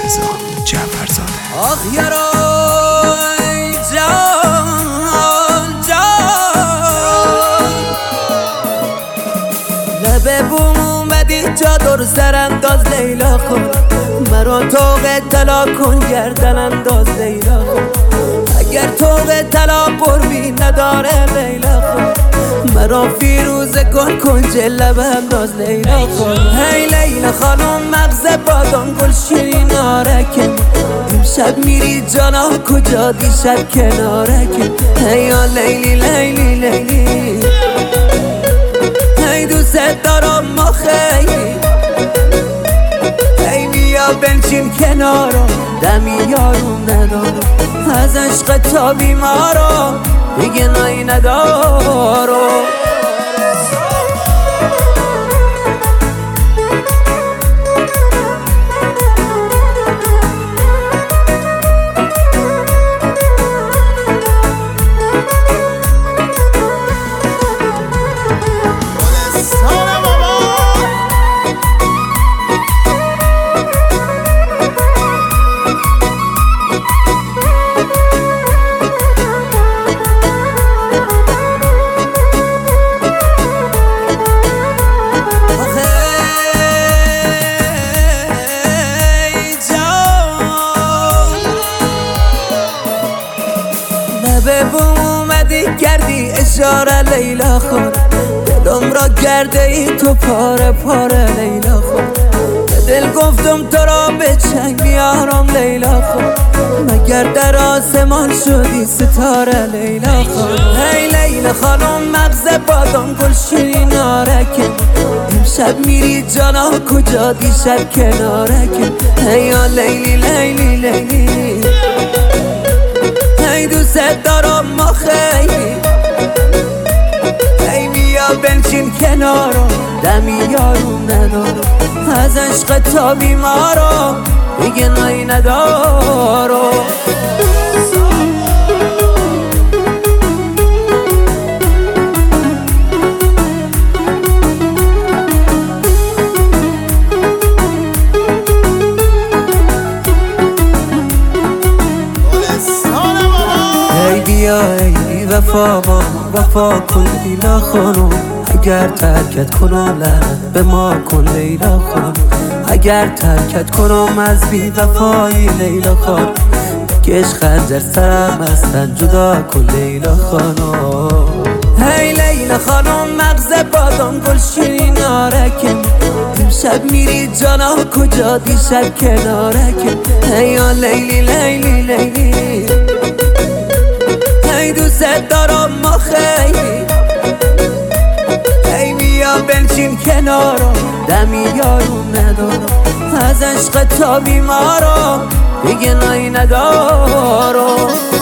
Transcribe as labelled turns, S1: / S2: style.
S1: رضا جعفرزاده.
S2: آخ یارای جان لبه بوم اومدی چادر سر انداز لیلا خود، مرا توق طلا کن گردن انداز لیلا خود. اگر توق طلا قربی نداره لیلا خود، مرا فیروزه کن جلب انداز لیلا خود. هی لیلا خانم مغز بادام گل شیرین آرکه، امشب میری جانا کجا دیشب کنارکه. هی یا لیلی لیلی لیلی، هی دوست دارم ما خیلی، هی بیا بنشین کنارم دمی یارم ندارم، از عشق تا بیمارم دیگه نایی ندارم. به بوم اومدی کردی اشاره لیلا خود، دلم را کرده ای تو پاره پاره لیلا خود. به دل گفتم تو را به چنگ میارم لیلا خود، مگر در آسمان شدی ستاره لیلا خود. هی لیلا خانم مغز بادام گل شیرین آرکه، امشب میری جانا کجا دیشب کنارکه. هی یا لیلی لیلی لیلی، هی دوست دارم ما خیلی، هی بیا بنشین کنارم دمی یارم ندارم، از عشق تا بیمارم دیگه نایی ندارم. بیا ای وفا با وفا کن لیلا خانم، اگر ترکت کنم لعنت به ما کن لیلا خانم. اگر ترکت کنم از بی وفایی لیلا خانم، کش خنجر سرم از تن جدا کن لیلا خانم. هی لیلا خانم مغز بادام گل شیرین آرکه، امشب میری جانا کجا دیشب کنارکه. هی یا لیلی لیلی لیلی، هی دوست دارم ما خیلی، هی بیا بنشین کنارم دمی یارم ندارم، از عشق تا بیمارم دیگه نایی ندارم.